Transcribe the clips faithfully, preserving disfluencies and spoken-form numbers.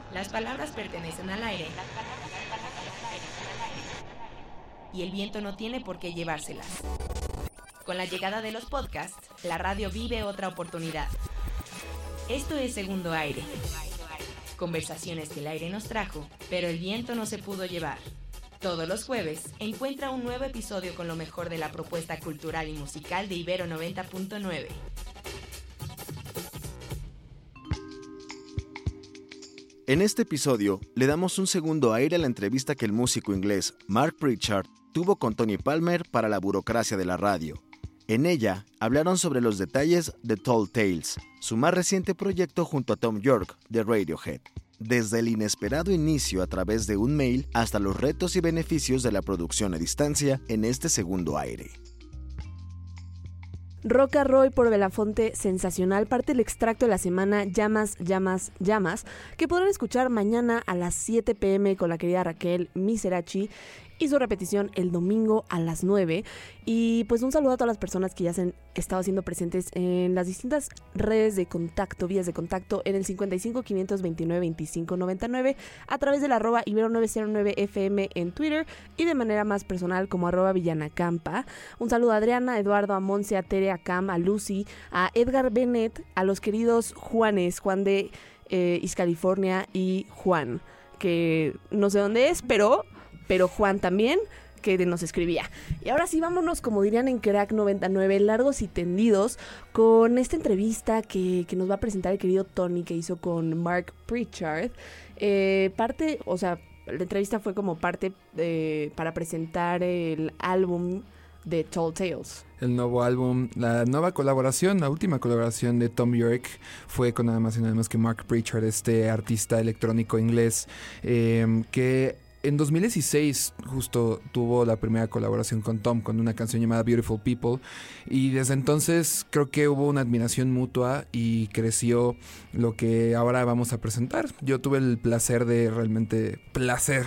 Las palabras pertenecen al aire y el viento no tiene por qué llevárselas. Con la llegada de los podcasts, la radio vive otra oportunidad. Esto es Segundo Aire. Conversaciones que el aire nos trajo, pero el viento no se pudo llevar. Todos los jueves, encuentra un nuevo episodio con lo mejor de la propuesta cultural y musical de Ibero noventa punto nueve. En este episodio, le damos un segundo aire a la entrevista que el músico inglés Mark Pritchard tuvo con Tony Palmer para la burocracia de la radio. En ella, hablaron sobre los detalles de Tall Tales, su más reciente proyecto junto a Thom Yorke de Radiohead. Desde el inesperado inicio a través de un mail hasta los retos y beneficios de la producción a distancia en este segundo aire. Roca Roy por Belafonte, sensacional, parte del extracto de la semana Llamas, Llamas, Llamas, que podrán escuchar mañana a las siete pm con la querida Raquel Miserachi y su repetición el domingo a las nueve. Y pues un saludo a todas las personas que ya se han estado haciendo presentes en las distintas redes de contacto, vías de contacto, en el cincuenta y cinco, quinientos veintinueve, veinticinco noventa y nueve, a través del arroba Ibero nueve cero nueve F M en Twitter y de manera más personal como arroba Villanacampa. Un saludo a Adriana, a Eduardo, a Monse, a Tere, a Cam, a Lucy, a Edgar Bennett, a los queridos Juanes, Juan de eh, East California y Juan, que no sé dónde es, pero... pero Juan también, que nos escribía. Y ahora sí, vámonos, como dirían en Crack noventa y nueve, largos y tendidos, con esta entrevista que, que nos va a presentar el querido Tony, que hizo con Mark Pritchard. Eh, parte, o sea, la entrevista fue como parte de, para presentar el álbum de Tall Tales. El nuevo álbum, la nueva colaboración, la última colaboración de Thom Yorke fue con nada más y nada más que Mark Pritchard, este artista electrónico inglés, eh, que... en dos mil dieciséis justo tuvo la primera colaboración con Tom, con una canción llamada Beautiful People, y desde entonces creo que hubo una admiración mutua y creció lo que ahora vamos a presentar. Yo tuve el placer de, realmente placer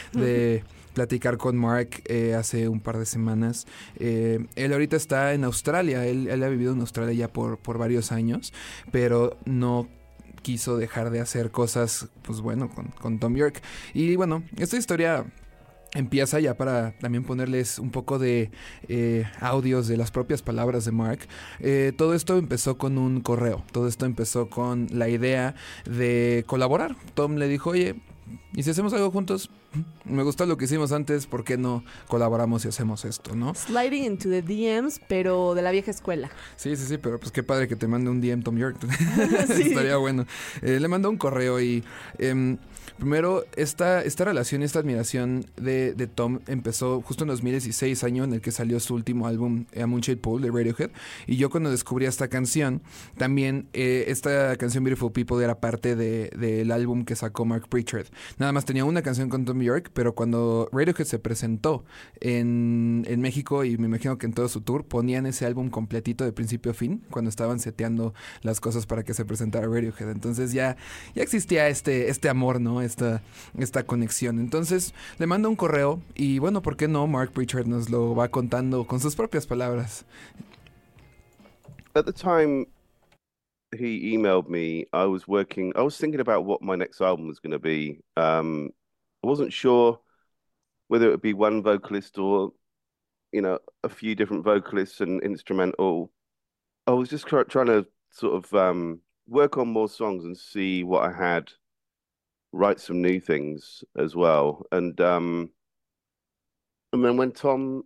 de platicar con Mark eh, hace un par de semanas. Eh, él ahorita está en Australia, él, él ha vivido en Australia ya por, por varios años, pero no quiso dejar de hacer cosas, pues bueno, con, con Thom Yorke. Y bueno, esta historia empieza ya para también ponerles un poco de eh, audios de las propias palabras de Mark. Eh, todo esto empezó con un correo, todo esto empezó con la idea de colaborar. Tom le dijo, oye, ¿y si hacemos algo juntos? Me gustó lo que hicimos antes, ¿por qué no colaboramos y hacemos esto, no? Sliding into the D Ms, pero de la vieja escuela. Sí, sí, sí, pero pues qué padre que te mande un D M Thom Yorke. Sí. Estaría bueno. Eh, le mandó un correo y... Eh, primero, esta, esta relación, esta admiración de, de Tom empezó justo en dos mil dieciséis, año en el que salió su último álbum, A Moonshade Pool, de Radiohead. Y yo cuando descubrí esta canción, también eh, esta canción Beautiful People era parte de, del álbum que sacó Mark Pritchard. Nada más tenía una canción con Thom Yorke, pero cuando Radiohead se presentó en, en México, y me imagino que en todo su tour, ponían ese álbum completito de principio a fin, cuando estaban seteando las cosas para que se presentara Radiohead. Entonces ya, ya existía este, este amor, ¿no? Esta, esta conexión. Entonces le mando un correo y bueno, ¿por qué no? Mark Pritchard nos lo va contando con sus propias palabras. At the time he emailed me, I was working, I was thinking about what my next album was going to be. Um, I wasn't sure whether it would be one vocalist or, you know, a few different vocalists and instrumental. I was just try trying to sort of um, work on more songs and see what I had, write some new things as well. And um, and then when Tom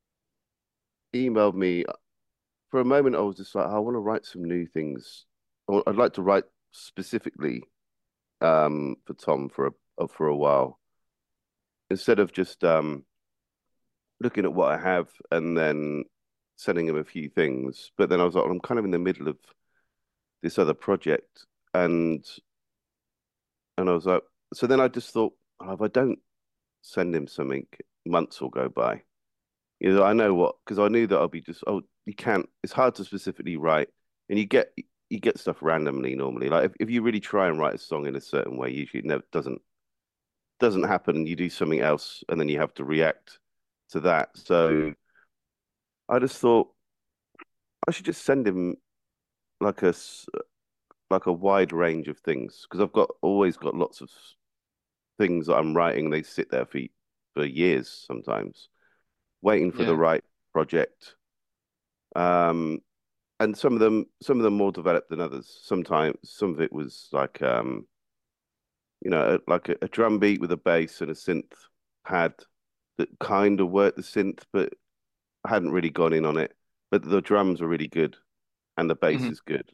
emailed me, for a moment I was just like, I want to write some new things. I'd like to write specifically um, for Tom for a for a while, instead of just um, looking at what I have and then sending him a few things. But then I was like, I'm kind of in the middle of this other project, and and I was like, so then I just thought, oh, if I don't send him something, months will go by. You know, I know what, because I knew that I'll be just, oh, you can't, it's hard to specifically write, and you get you get stuff randomly normally. Like if, if you really try and write a song in a certain way, usually it never doesn't doesn't happen. You do something else, and then you have to react to that. So I just thought I should just send him like a like a wide range of things because I've got always got lots of things that I'm writing. They sit there for for years sometimes, waiting for the Yeah. right project. Um, and some of them, some of them more developed than others. Sometimes some of it was like, um, you know, like a, a drum beat with a bass and a synth pad that kind of worked the synth, but I hadn't really gone in on it. But the drums were really good and the bass Mhm. is good.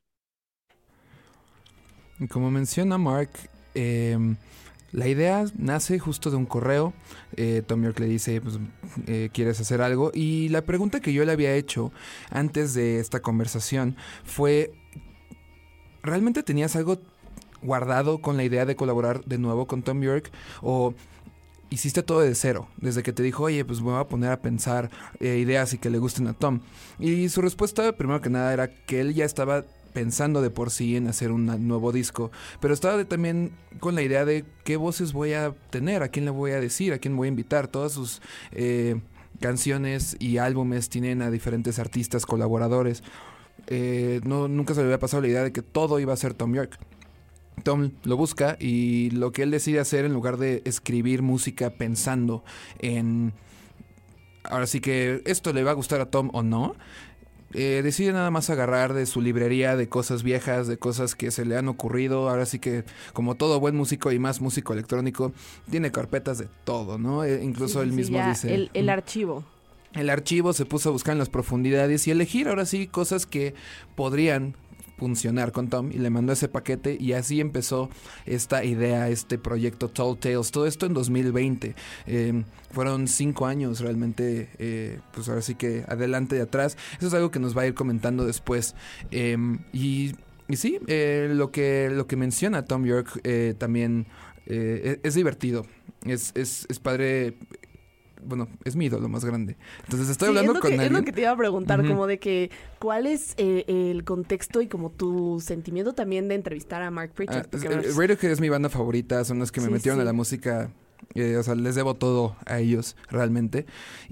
Y como menciona Mark, eh, la idea nace justo de un correo. eh, Thom Yorke le dice, pues, eh, ¿quieres hacer algo? Y la pregunta que yo le había hecho antes de esta conversación fue, ¿realmente tenías algo guardado con la idea de colaborar de nuevo con Thom Yorke? ¿O hiciste todo de cero? Desde que te dijo, oye, pues me voy a poner a pensar eh, ideas y que le gusten a Tom. Y su respuesta, primero que nada, era que él ya estaba pensando de por sí en hacer un nuevo disco, pero estaba de, también con la idea de qué voces voy a tener, a quién le voy a decir, a quién voy a invitar. Todas sus eh, canciones y álbumes tienen a diferentes artistas colaboradores. Eh, no, nunca se le había pasado la idea de que todo iba a ser Thom Yorke. Tom lo busca y lo que él decide hacer, en lugar de escribir música pensando en, ahora sí que esto le va a gustar a Tom o no, Eh, decide nada más agarrar de su librería de cosas viejas, de cosas que se le han ocurrido. Ahora sí que, como todo buen músico y más músico electrónico, tiene carpetas de todo, ¿no? Eh, incluso Sí, él sí, mismo ya, dice... El, el mm, archivo. el archivo, se puso a buscar en las profundidades y elegir ahora sí cosas que podrían funcionar con Tom, y le mandó ese paquete, y así empezó esta idea, este proyecto Tall Tales. Todo esto en dos mil veinte. Eh, fueron cinco años realmente, eh, pues ahora sí que adelante y atrás. Eso es algo que nos va a ir comentando después. Eh, y, y sí, eh, lo que lo que menciona Thom Yorke eh, también eh, es, es divertido. Es, es, es padre. Bueno, es mi ídolo más grande. Entonces estoy Sí, hablando es lo con que, alguien. Es lo que te iba a preguntar, Ujú. como de que, ¿cuál es eh, el contexto y como tu sentimiento también de entrevistar a Mark Ah, Pritchard? es- Porque, eh, pues, Radiohead es mi banda favorita, son los que me Sí, metieron sí. a la música, eh, o sea, les debo todo a ellos, realmente.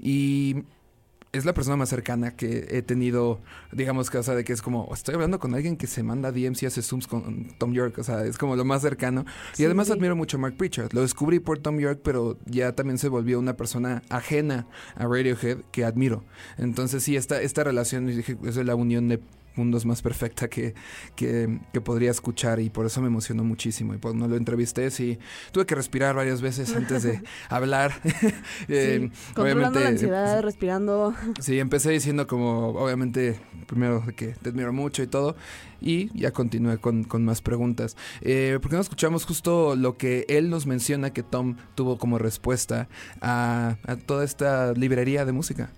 Y es la persona más cercana que he tenido, digamos que, o sea, de que es como, estoy hablando con alguien que se manda D Ms y hace Zooms con Thom Yorke, o sea, es como lo más cercano. Sí, Y además sí. admiro mucho a Mark Pritchard. Lo descubrí por Thom Yorke, pero ya también se volvió una persona ajena a Radiohead que admiro. Entonces sí, esta, esta relación, dije, es la unión de mundos más perfecta que, que, que podría escuchar, y por eso me emocionó muchísimo. Y cuando lo entrevisté, sí, tuve que respirar varias veces antes de hablar. Eh, sí, controlando la ansiedad, respirando. Sí, empecé diciendo como, obviamente, primero de que te admiro mucho y todo, y ya continué con, con más preguntas. Eh, ¿Por qué no escuchamos justo lo que él nos menciona que Tom tuvo como respuesta a, a toda esta librería de música?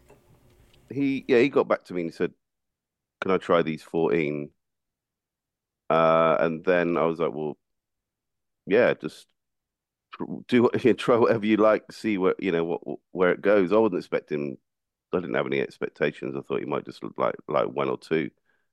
He yeah, he got back to me and he said, "Can I try these fourteen?" Uh, and then I was like, "Well, yeah, just tr- do what you try whatever you like, see where you know what where it goes." I wasn't expecting. I didn't have any expectations. I thought he might just look like like one or two.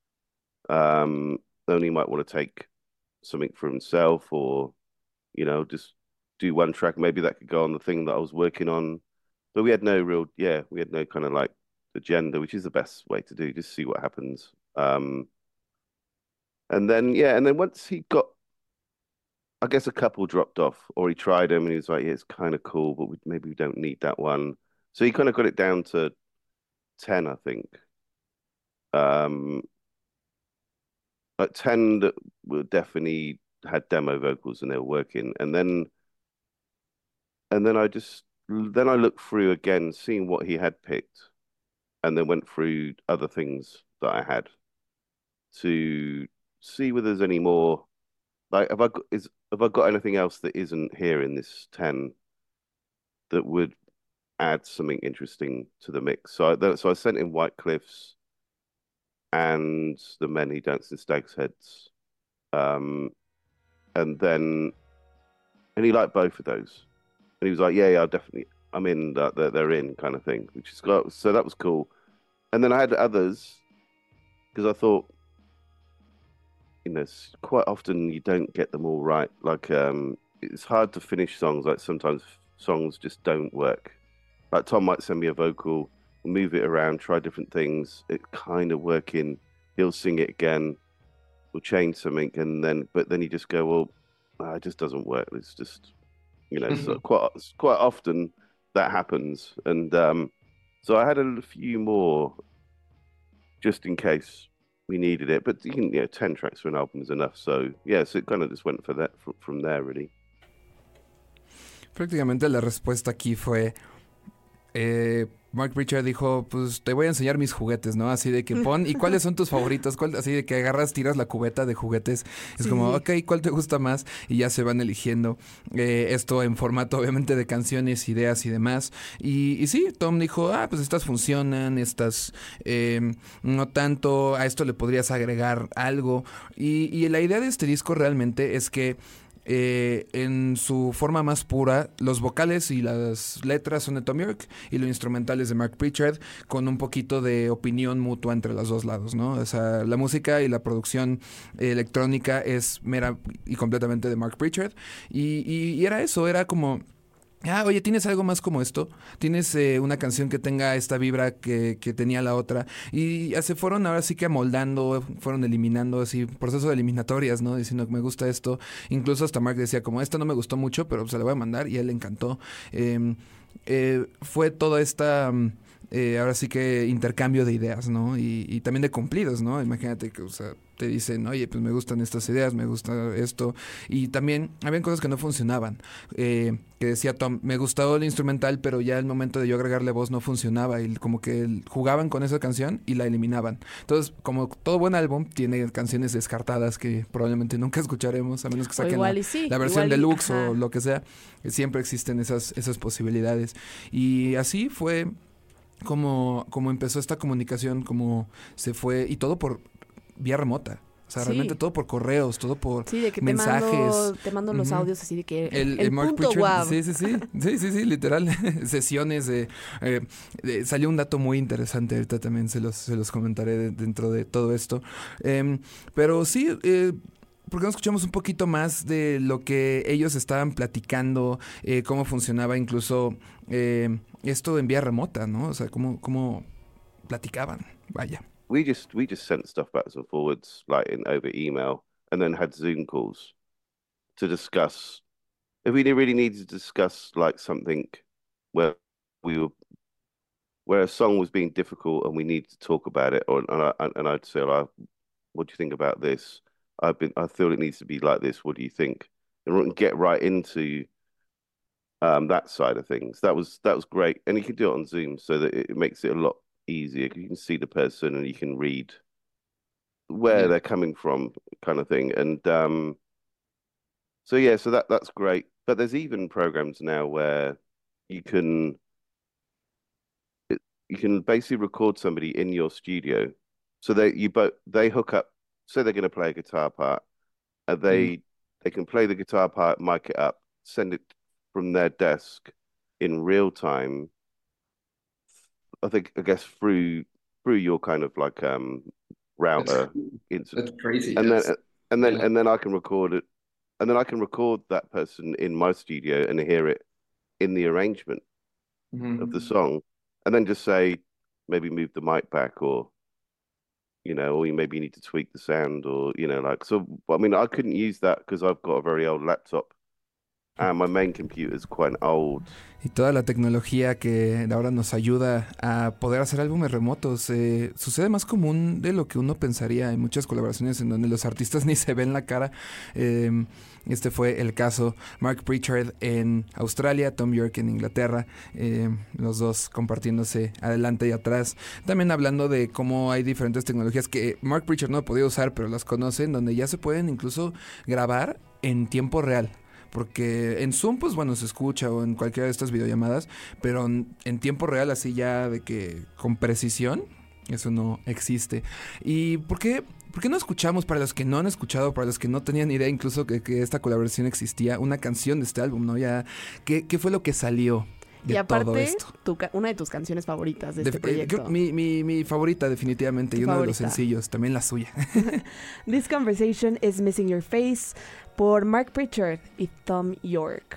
Um, then he might want to take something for himself, or you know, just do one track. Maybe that could go on the thing that I was working on. But we had no real, yeah, we had no kind of like agenda, which is the best way to do. Just see what happens. Um, and then yeah, and then once he got, I guess a couple dropped off, or he tried them and he was like, yeah, it's kind of cool, but we, maybe we don't need that one. So he kind of got it down to ten, I think. Um, like ten that were definitely had demo vocals and they were working, and then and then I just then I looked through again, seeing what he had picked, and then went through other things that I had to see whether there's any more. Like, have I got is have I got anything else that isn't here in this ten that would add something interesting to the mix? So I, so I sent in White Cliffs and the Men Who Dance in Stag's Heads, um, and then and he liked both of those, and he was like, yeah, yeah, I'll definitely, I'm in, that they're, they're in, kind of thing, which is got, so that was cool. And then I had others because I thought, you know, quite often you don't get them all right. Like, um, it's hard to finish songs. Like sometimes songs just don't work. Like Tom might send me a vocal, move it around, try different things. It kind of working. He'll sing it again, or change something, and then but then you just go, well, ah, it just doesn't work. It's just, you know, so quite quite often that happens, and um, so I had a few more just in case we needed it. But you can, you know, ten tracks for an album is enough. So yeah, so it kind of just went for that from, from there, really. Prácticamente la respuesta aquí fue, eh, Mark Pritchard dijo, pues te voy a enseñar mis juguetes, ¿no? Así de que pon, ¿y cuáles son tus favoritos? ¿Cuál? Así de que agarras, tiras la cubeta de juguetes. Es sí, como, sí. ok, ¿cuál te gusta más? Y ya se van eligiendo. Eh, esto en formato, obviamente, de canciones, ideas y demás. Y, y sí, Tom dijo, ah, pues estas funcionan, estas eh, no tanto, a esto le podrías agregar algo. Y, y la idea de este disco realmente es que Eh, en su forma más pura, los vocales y las letras son de Thom Yorke y lo instrumental es de Mark Pritchard, con un poquito de opinión mutua entre los dos lados, ¿no? O sea, la música y la producción electrónica es mera y completamente de Mark Pritchard, y, y, y era eso, era como... Ah, oye, ¿tienes algo más como esto? ¿Tienes eh, una canción que tenga esta vibra que, que tenía la otra? Y ya se fueron ahora sí que amoldando, fueron eliminando así, proceso de eliminatorias, ¿no? Diciendo que me gusta esto. Incluso hasta Mark decía como, esta no me gustó mucho, pero se la voy a mandar, y a él le encantó. Eh, eh, fue toda esta... Eh, ahora sí que intercambio de ideas, ¿no? Y, y también de cumplidos, ¿no? Imagínate que, o sea, te dicen, oye, pues me gustan estas ideas, me gusta esto. Y también habían cosas que no funcionaban. Eh, que decía Tom, me gustaba el instrumental, pero ya el momento de yo agregarle voz no funcionaba. Y como que jugaban con esa canción y la eliminaban. Entonces, como todo buen álbum, tiene canciones descartadas que probablemente nunca escucharemos, a menos que saquen la, sí, la versión deluxe y, o lo que sea. Siempre existen esas, esas posibilidades. Y así fue... Como, como empezó esta comunicación, como se fue, y todo por vía remota. O sea, sí. realmente todo por correos, todo por sí, de que mensajes. Te mando, te mando los uh-huh. audios así de que el, el, el Mark punto Pritchard, wow. Sí, sí, sí, sí, sí, sí, literal. Sesiones de, eh, de... Salió un dato muy interesante, ahorita también se los, se los comentaré de, dentro de todo esto. Eh, pero sí... Eh, ¿Por qué no escuchamos un poquito más de lo que ellos estaban platicando, eh, cómo funcionaba incluso eh, esto en vía remota, ¿no? O sea, cómo, cómo platicaban, vaya. We just we just sent stuff backwards and forwards, like in over email, and then had Zoom calls to discuss. If we really needed to discuss like something where we were, where a song was being difficult and we needed to talk about it, or and, I, and I'd say, like, what do you think about this? I've been, I feel it needs to be like this. What do you think? And get right into um, that side of things. That was that was great, and you can do it on Zoom, so that it makes it a lot easier. You can see the person, and you can read where yeah. they're coming from, kind of thing. And um, so yeah, so that that's great. But there's even programs now where you can it, you can basically record somebody in your studio, so they you both they hook up. Say they're going to play a guitar part, and they mm. they can play the guitar part, mic it up, send it from their desk in real time. I think I guess through through your kind of like um router. That's, that's crazy. And yes. then and then yeah. and then I can record it, and then I can record that person in my studio and hear it in the arrangement mm-hmm. of the song, and then just say maybe move the mic back, or you know, or you maybe need to tweak the sound, or, you know, like, so, I mean, I couldn't use that because I've got a very old laptop and my main computer is quite old. Y toda la tecnología que ahora nos ayuda a poder hacer álbumes remotos eh, sucede más común de lo que uno pensaría. Hay muchas colaboraciones en donde los artistas ni se ven la cara. Eh, este fue el caso. Mark Pritchard en Australia, Thom Yorke en Inglaterra, eh, los dos compartiéndose adelante y atrás. También hablando de cómo hay diferentes tecnologías que Mark Pritchard no ha podido usar, pero las conoce, en donde ya se pueden incluso grabar en tiempo real. Porque en Zoom, pues bueno, se escucha, o en cualquiera de estas videollamadas, pero en, en tiempo real, así ya de que con precisión, eso no existe. ¿Y por qué, por qué no escuchamos, para los que no han escuchado, para los que no tenían idea incluso que, que esta colaboración existía, una canción de este álbum, ¿no? Ya, ¿qué, qué fue lo que salió de y aparte, todo esto? Tu, una de tus canciones favoritas de, de este proyecto. Eh, mi, mi, mi favorita, definitivamente, y uno favorita? de los sencillos, también la suya. This Conversation is Missing Your Face, por Mark Pritchard y Thom Yorke.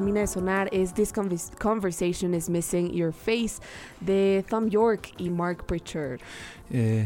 termina de sonar es This Convers- Conversation is Missing Your Face de Thom Yorke y Mark Pritchard. Eh...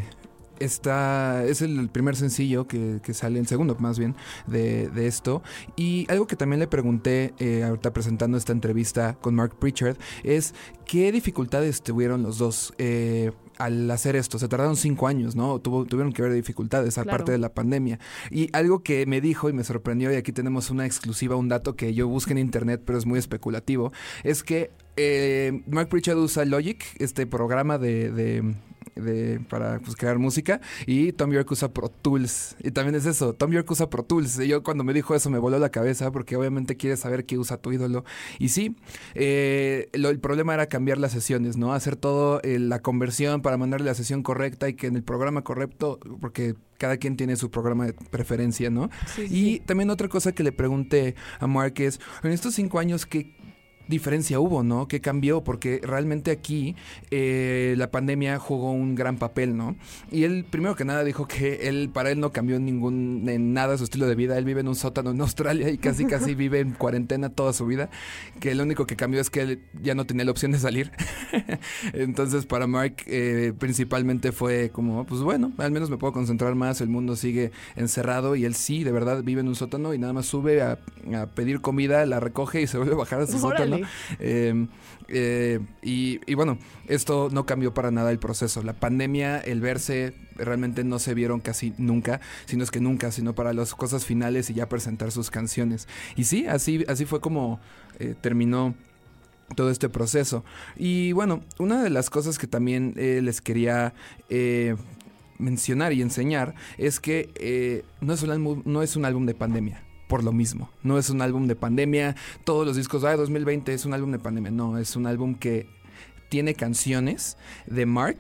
Esta es el primer sencillo que, que sale, el segundo más bien, de, de esto. Y algo que también le pregunté eh, ahorita presentando esta entrevista con Mark Pritchard es qué dificultades tuvieron los dos eh, al hacer esto. Se tardaron cinco años, ¿no? Tuvo, tuvieron que haber dificultades aparte Claro. de la pandemia. Y algo que me dijo y me sorprendió, y aquí tenemos una exclusiva, un dato que yo busqué en internet, pero es muy especulativo, es que eh, Mark Pritchard usa Logic, este programa de... de De, para pues, crear música, y Thom Yorke usa Pro Tools, y también es eso, Thom Yorke usa Pro Tools, y yo cuando me dijo eso me voló la cabeza, porque obviamente quieres saber qué usa tu ídolo, y sí, eh, lo, el problema era cambiar las sesiones, ¿no? Hacer todo eh, la conversión para mandarle la sesión correcta y que en el programa correcto, porque cada quien tiene su programa de preferencia, ¿no? Sí, sí, Y sí. también otra cosa que le pregunté a Mark es, en estos cinco años, ¿qué diferencia hubo, ¿no? ¿Qué cambió? Porque realmente aquí eh, la pandemia jugó un gran papel, ¿no? Y él, primero que nada, dijo que él, para él no cambió en ningún, en nada su estilo de vida. Él vive en un sótano en Australia y casi casi vive en cuarentena toda su vida. Que lo único que cambió es que él ya no tenía la opción de salir. Entonces, para Mark, eh, principalmente fue como, pues bueno, al menos me puedo concentrar más, el mundo sigue encerrado y él sí, de verdad, vive en un sótano y nada más sube a, a pedir comida, la recoge y se vuelve a bajar a su sótano. Eh, eh, y, y bueno, esto no cambió para nada el proceso. La pandemia, el verse, realmente no se vieron casi nunca, sino es que nunca, sino para las cosas finales y ya presentar sus canciones. Y sí, así, así fue como eh, terminó todo este proceso. Y bueno, una de las cosas que también eh, les quería eh, mencionar y enseñar es que eh, no es un álbum, no es un álbum de pandemia. Por lo mismo, no es un álbum de pandemia, todos los discos, ah, dos mil veinte es un álbum de pandemia, no, es un álbum que tiene canciones de Mark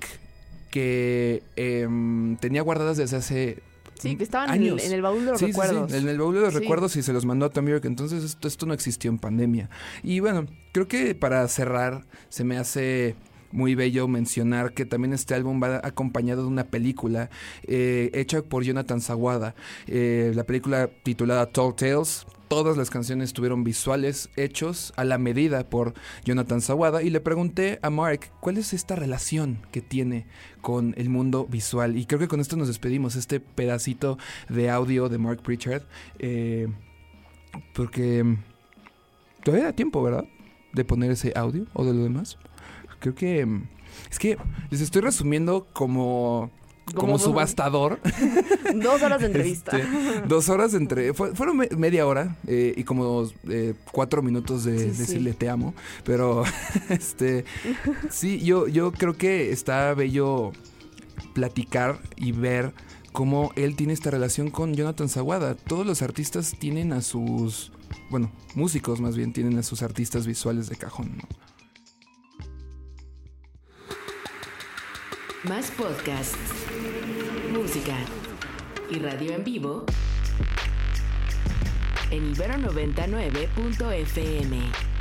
que eh, tenía guardadas desde hace Sí, que estaban en el, años. en el baúl de los Sí, recuerdos. sí, sí, en el baúl de los Sí. recuerdos y se los mandó a Thom Yorke, entonces esto, esto no existió en pandemia. Y bueno, creo que para cerrar se me hace muy bello mencionar que también este álbum va acompañado de una película eh, hecha por Jonathan Sawada. Eh, la película titulada Tall Tales. Todas las canciones tuvieron visuales hechos a la medida por Jonathan Sawada. Y le pregunté a Mark cuál es esta relación que tiene con el mundo visual. Y creo que con esto nos despedimos. Este pedacito de audio de Mark Pritchard. Eh, porque todavía da tiempo, ¿verdad? De poner ese audio o de lo demás. Creo que... Es que les estoy resumiendo como... Como Como- subastador. Dos horas de entrevista. Este, dos horas entre... fue- fueron me- media hora eh, y como eh, cuatro minutos de Sí, sí. decirle te amo. Pero, este... Sí, yo, yo creo que está bello platicar y ver cómo él tiene esta relación con Jonathan Sawada. Todos los artistas tienen a sus... Bueno, músicos más bien tienen a sus artistas visuales de cajón, ¿no? Más podcasts, música y radio en vivo en Ibero noventa y nueve punto efe eme.